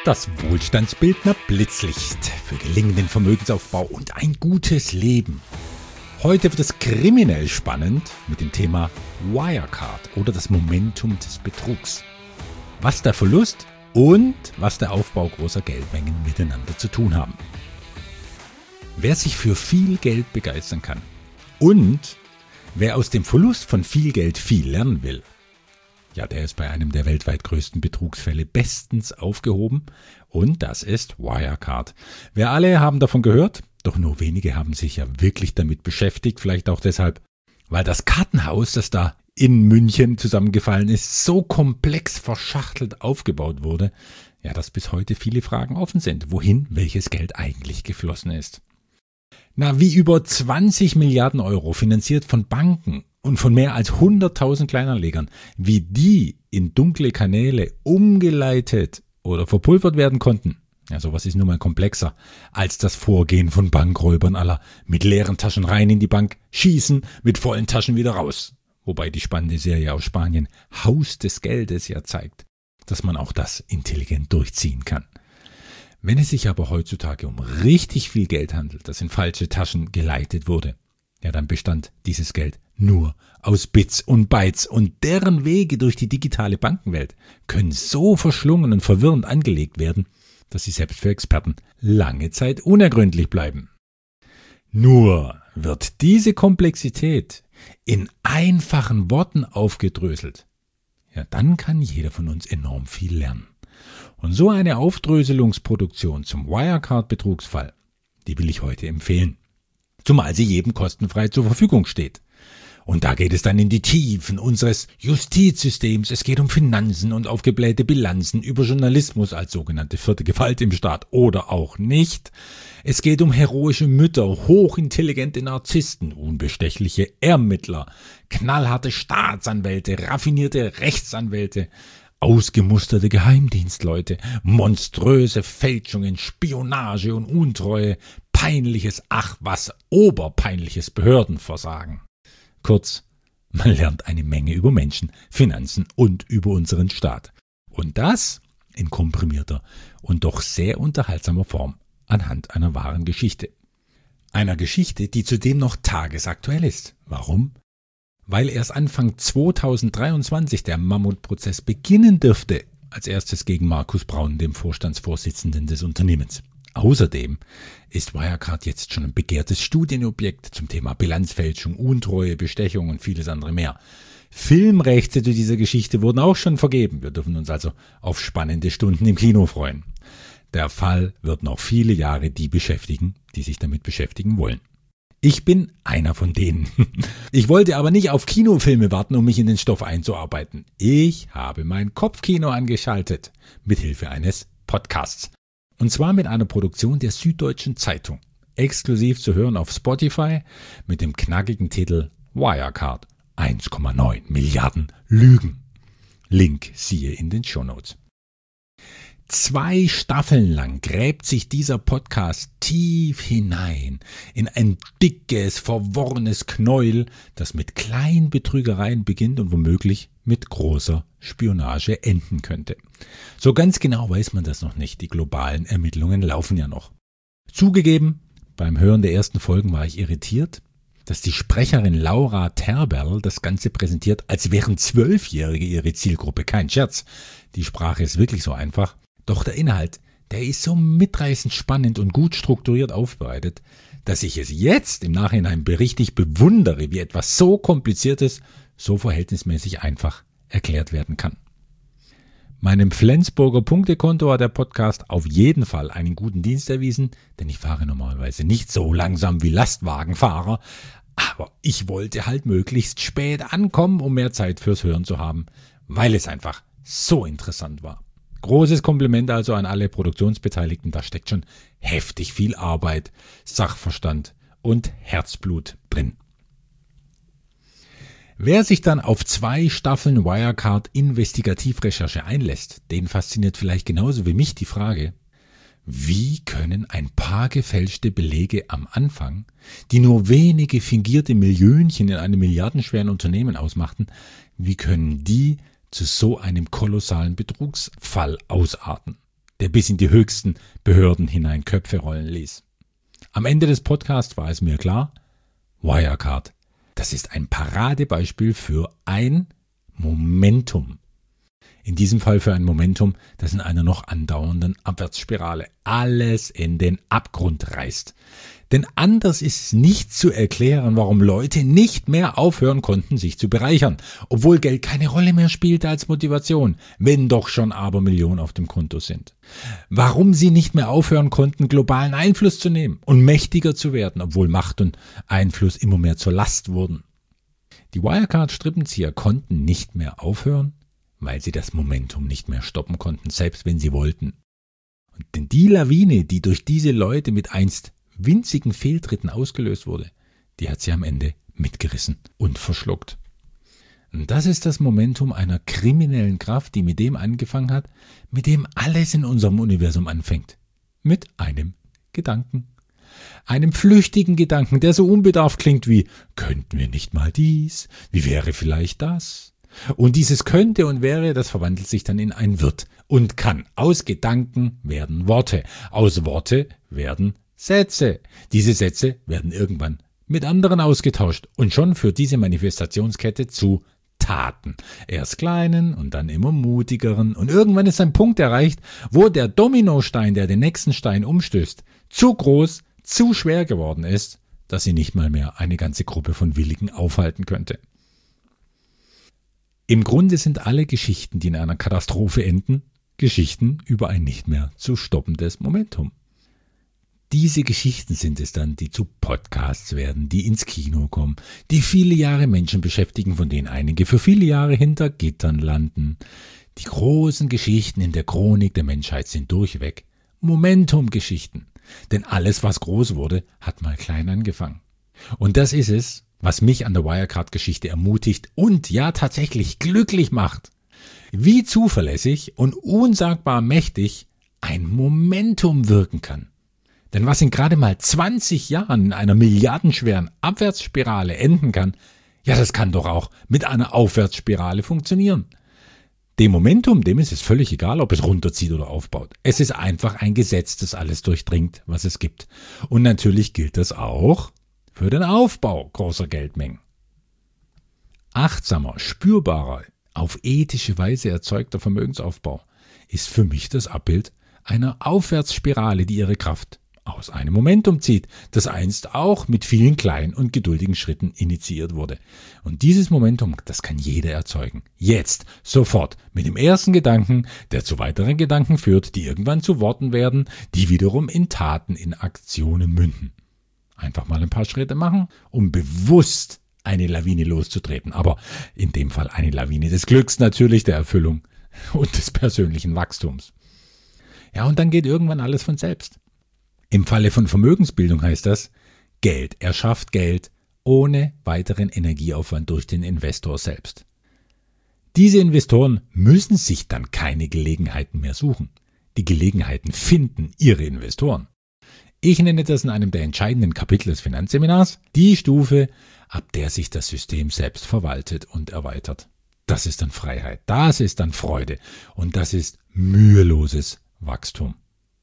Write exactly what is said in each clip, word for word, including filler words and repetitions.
Das Wohlstandsbildner Blitzlicht für gelingenden Vermögensaufbau und ein gutes Leben. Heute wird es kriminell spannend mit dem Thema Wirecard oder das Momentum des Betrugs. Was der Verlust und was der Aufbau großer Geldmengen miteinander zu tun haben. Wer sich für viel Geld begeistern kann und wer aus dem Verlust von viel Geld viel lernen will, ja, der ist bei einem der weltweit größten Betrugsfälle bestens aufgehoben und das ist Wirecard. Wir alle haben davon gehört, doch nur wenige haben sich ja wirklich damit beschäftigt, vielleicht auch deshalb, weil das Kartenhaus, das da in München zusammengefallen ist, so komplex verschachtelt aufgebaut wurde, ja, dass bis heute viele Fragen offen sind, wohin welches Geld eigentlich geflossen ist. Na, wie über zwanzig Milliarden Euro finanziert von Banken und von mehr als hunderttausend Kleinanlegern, wie die in dunkle Kanäle umgeleitet oder verpulvert werden konnten, ja, sowas ist nun mal komplexer als das Vorgehen von Bankräubern aller mit leeren Taschen rein in die Bank, schießen, mit vollen Taschen wieder raus. Wobei die spannende Serie aus Spanien Haus des Geldes ja zeigt, dass man auch das intelligent durchziehen kann. Wenn es sich aber heutzutage um richtig viel Geld handelt, das in falsche Taschen geleitet wurde, ja, dann bestand dieses Geld nur aus Bits und Bytes und deren Wege durch die digitale Bankenwelt können so verschlungen und verwirrend angelegt werden, dass sie selbst für Experten lange Zeit unergründlich bleiben. Nur wird diese Komplexität in einfachen Worten aufgedröselt, ja, dann kann jeder von uns enorm viel lernen. Und so eine Aufdröselungsproduktion zum Wirecard-Betrugsfall, die will ich heute empfehlen. Zumal sie jedem kostenfrei zur Verfügung steht. Und da geht es dann in die Tiefen unseres Justizsystems. Es geht um Finanzen und aufgeblähte Bilanzen, über Journalismus als sogenannte vierte Gewalt im Staat oder auch nicht. Es geht um heroische Mütter, hochintelligente Narzissten, unbestechliche Ermittler, knallharte Staatsanwälte, raffinierte Rechtsanwälte, ausgemusterte Geheimdienstleute, monströse Fälschungen, Spionage und Untreue, peinliches, ach was, oberpeinliches Behördenversagen. Kurz, man lernt eine Menge über Menschen, Finanzen und über unseren Staat. Und das in komprimierter und doch sehr unterhaltsamer Form anhand einer wahren Geschichte. Einer Geschichte, die zudem noch tagesaktuell ist. Warum? Weil erst Anfang zweitausenddreiundzwanzig der Mammutprozess beginnen dürfte, als erstes gegen Markus Braun, dem Vorstandsvorsitzenden des Unternehmens. Außerdem ist Wirecard jetzt schon ein begehrtes Studienobjekt zum Thema Bilanzfälschung, Untreue, Bestechung und vieles andere mehr. Filmrechte zu dieser Geschichte wurden auch schon vergeben. Wir dürfen uns also auf spannende Stunden im Kino freuen. Der Fall wird noch viele Jahre die beschäftigen, die sich damit beschäftigen wollen. Ich bin einer von denen. Ich wollte aber nicht auf Kinofilme warten, um mich in den Stoff einzuarbeiten. Ich habe mein Kopfkino angeschaltet, mithilfe eines Podcasts. Und zwar mit einer Produktion der Süddeutschen Zeitung. Exklusiv zu hören auf Spotify mit dem knackigen Titel Wirecard. eins Komma neun Milliarden Lügen. Link siehe in den Shownotes. Zwei Staffeln lang gräbt sich dieser Podcast tief hinein in ein dickes, verworrenes Knäuel, das mit kleinen Betrügereien beginnt und womöglich mit großer Spionage enden könnte. So ganz genau weiß man das noch nicht, die globalen Ermittlungen laufen ja noch. Zugegeben, beim Hören der ersten Folgen war ich irritiert, dass die Sprecherin Laura Terberl das Ganze präsentiert, als wären Zwölfjährige ihre Zielgruppe. Kein Scherz, die Sprache ist wirklich so einfach. Doch der Inhalt, der ist so mitreißend spannend und gut strukturiert aufbereitet, dass ich es jetzt im Nachhinein richtig bewundere, wie etwas so Kompliziertes so verhältnismäßig einfach erklärt werden kann. Meinem Flensburger Punktekonto hat der Podcast auf jeden Fall einen guten Dienst erwiesen, denn ich fahre normalerweise nicht so langsam wie Lastwagenfahrer, aber ich wollte halt möglichst spät ankommen, um mehr Zeit fürs Hören zu haben, weil es einfach so interessant war. Großes Kompliment also an alle Produktionsbeteiligten, da steckt schon heftig viel Arbeit, Sachverstand und Herzblut drin. Wer sich dann auf zwei Staffeln Wirecard Investigativrecherche einlässt, den fasziniert vielleicht genauso wie mich die Frage, wie können ein paar gefälschte Belege am Anfang, die nur wenige fingierte Millionchen in einem milliardenschweren Unternehmen ausmachten, wie können die zu so einem kolossalen Betrugsfall ausarten? der bis in die höchsten Behörden hinein Köpfe rollen ließ. Am Ende des Podcasts war es mir klar, Wirecard, das ist ein Paradebeispiel für ein Momentum. In diesem Fall für ein Momentum, das in einer noch andauernden Abwärtsspirale alles in den Abgrund reißt. Denn anders ist es nicht zu erklären, warum Leute nicht mehr aufhören konnten, sich zu bereichern, obwohl Geld keine Rolle mehr spielte als Motivation, wenn doch schon Abermillionen auf dem Konto sind. Warum sie nicht mehr aufhören konnten, globalen Einfluss zu nehmen und mächtiger zu werden, obwohl Macht und Einfluss immer mehr zur Last wurden. Die Wirecard-Strippenzieher konnten nicht mehr aufhören, weil sie das Momentum nicht mehr stoppen konnten, selbst wenn sie wollten. Und denn die Lawine, die durch diese Leute mit einst winzigen Fehltritten ausgelöst wurde, die hat sie am Ende mitgerissen und verschluckt. Und das ist das Momentum einer kriminellen Kraft, die mit dem angefangen hat, mit dem alles in unserem Universum anfängt. Mit einem Gedanken. Einem flüchtigen Gedanken, der so unbedarft klingt wie, könnten wir nicht mal dies? Wie wäre vielleicht das? Und dieses könnte und wäre, das verwandelt sich dann in ein wird und kann. Aus Gedanken werden Worte, aus Worte werden Sätze. Diese Sätze werden irgendwann mit anderen ausgetauscht und schon führt diese Manifestationskette zu Taten. Erst kleinen und dann immer mutigeren und irgendwann ist ein Punkt erreicht, wo der Dominostein, der den nächsten Stein umstößt, zu groß, zu schwer geworden ist, dass sie nicht mal mehr eine ganze Gruppe von Willigen aufhalten könnte. Im Grunde sind alle Geschichten, die in einer Katastrophe enden, Geschichten über ein nicht mehr zu stoppendes Momentum. Diese Geschichten sind es dann, die zu Podcasts werden, die ins Kino kommen, die viele Jahre Menschen beschäftigen, von denen einige für viele Jahre hinter Gittern landen. Die großen Geschichten in der Chronik der Menschheit sind durchweg Momentum-Geschichten. Denn alles, was groß wurde, hat mal klein angefangen. Und das ist es, was mich an der Wirecard-Geschichte ermutigt und ja tatsächlich glücklich macht. Wie zuverlässig und unsagbar mächtig ein Momentum wirken kann. Denn was in gerade mal zwanzig Jahren in einer milliardenschweren Abwärtsspirale enden kann, ja, das kann doch auch mit einer Aufwärtsspirale funktionieren. Dem Momentum, dem ist es völlig egal, ob es runterzieht oder aufbaut. Es ist einfach ein Gesetz, das alles durchdringt, was es gibt. Und natürlich gilt das auch für den Aufbau großer Geldmengen. Achtsamer, spürbarer, auf ethische Weise erzeugter Vermögensaufbau ist für mich das Abbild einer Aufwärtsspirale, die ihre Kraft aus einem Momentum zieht, das einst auch mit vielen kleinen und geduldigen Schritten initiiert wurde. Und dieses Momentum, das kann jeder erzeugen. Jetzt, sofort, mit dem ersten Gedanken, der zu weiteren Gedanken führt, die irgendwann zu Worten werden, die wiederum in Taten, in Aktionen münden. Einfach mal ein paar Schritte machen, um bewusst eine Lawine loszutreten. Aber in dem Fall eine Lawine des Glücks natürlich, der Erfüllung und des persönlichen Wachstums. Ja, und dann geht irgendwann alles von selbst. Im Falle von Vermögensbildung heißt das, Geld erschafft Geld ohne weiteren Energieaufwand durch den Investor selbst. Diese Investoren müssen sich dann keine Gelegenheiten mehr suchen. Die Gelegenheiten finden ihre Investoren. Ich nenne das in einem der entscheidenden Kapitel des Finanzseminars die Stufe, ab der sich das System selbst verwaltet und erweitert. Das ist dann Freiheit, das ist dann Freude und das ist müheloses Wachstum.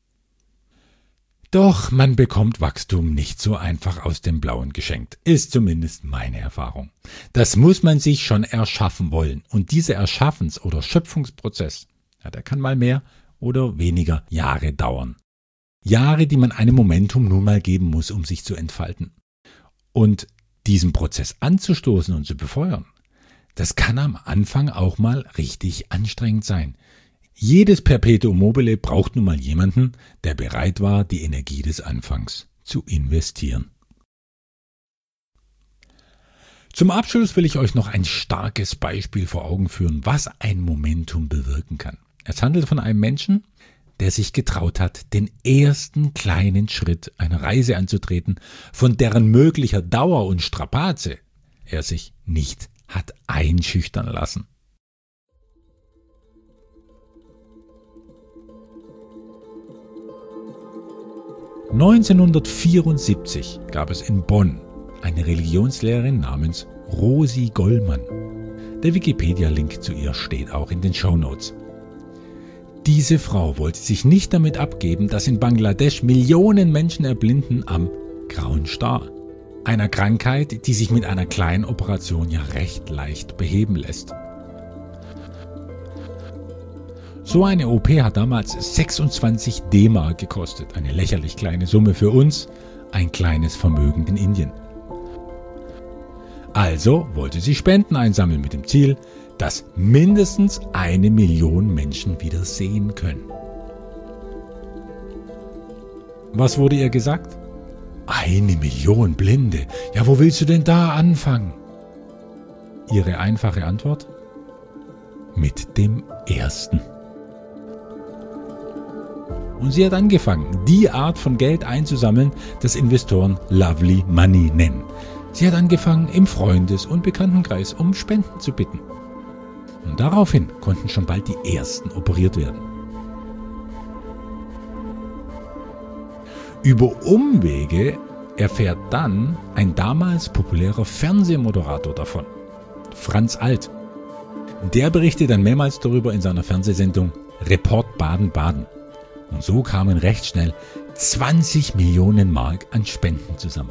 Doch man bekommt Wachstum nicht so einfach aus dem Blauen geschenkt, ist zumindest meine Erfahrung. Das muss man sich schon erschaffen wollen und dieser Erschaffens- oder Schöpfungsprozess, ja, der kann mal mehr oder weniger Jahre dauern. Jahre, die man einem Momentum nun mal geben muss, um sich zu entfalten. Und diesen Prozess anzustoßen und zu befeuern, das kann am Anfang auch mal richtig anstrengend sein. Jedes Perpetuum mobile braucht nun mal jemanden, der bereit war, die Energie des Anfangs zu investieren. Zum Abschluss will ich euch noch ein starkes Beispiel vor Augen führen, was ein Momentum bewirken kann. Es handelt von einem Menschen, der sich getraut hat, den ersten kleinen Schritt einer Reise anzutreten, von deren möglicher Dauer und Strapaze er sich nicht hat einschüchtern lassen. neunzehnhundertvierundsiebzig gab es in Bonn eine Religionslehrerin namens Rosi Gollmann. Der Wikipedia-Link zu ihr steht auch in den Shownotes. Diese Frau wollte sich nicht damit abgeben, dass in Bangladesch Millionen Menschen erblinden am grauen Star. Einer Krankheit, die sich mit einer kleinen Operation ja recht leicht beheben lässt. So eine O P hat damals sechsundzwanzig D-Mark gekostet, eine lächerlich kleine Summe für uns, ein kleines Vermögen in Indien. Also wollte sie Spenden einsammeln mit dem Ziel, dass mindestens eine Million Menschen wieder sehen können. Was wurde ihr gesagt? Eine Million Blinde. Ja, wo willst du denn da anfangen? Ihre einfache Antwort? Mit dem ersten. Und sie hat angefangen, die Art von Geld einzusammeln, das Investoren Lovely Money nennen. Sie hat angefangen, im Freundes- und Bekanntenkreis um Spenden zu bitten. Und daraufhin konnten schon bald die ersten operiert werden. Über Umwege erfährt dann ein damals populärer Fernsehmoderator davon, Franz Alt. Der berichtet dann mehrmals darüber in seiner Fernsehsendung Report Baden-Baden. Und so kamen recht schnell zwanzig Millionen Mark an Spenden zusammen.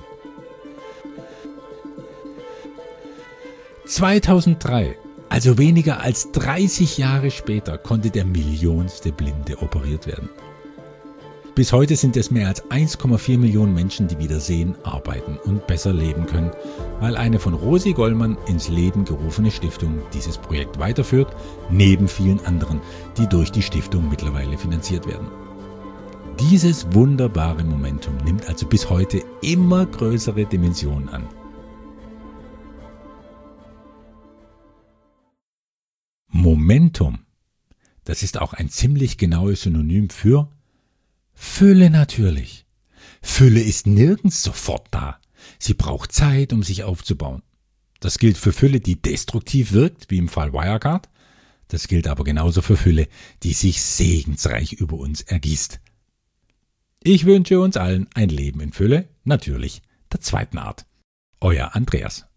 zweitausenddrei, also weniger als dreißig Jahre später, konnte der millionste Blinde operiert werden. Bis heute sind es mehr als eins Komma vier Millionen Menschen, die wieder sehen, arbeiten und besser leben können, weil eine von Rosi Gollmann ins Leben gerufene Stiftung dieses Projekt weiterführt, neben vielen anderen, die durch die Stiftung mittlerweile finanziert werden. Dieses wunderbare Momentum nimmt also bis heute immer größere Dimensionen an. Momentum, das ist auch ein ziemlich genaues Synonym für Fülle natürlich. Fülle ist nirgends sofort da. Sie braucht Zeit, um sich aufzubauen. Das gilt für Fülle, die destruktiv wirkt, wie im Fall Wirecard. Das gilt aber genauso für Fülle, die sich segensreich über uns ergießt. Ich wünsche uns allen ein Leben in Fülle, natürlich der zweiten Art. Euer Andreas.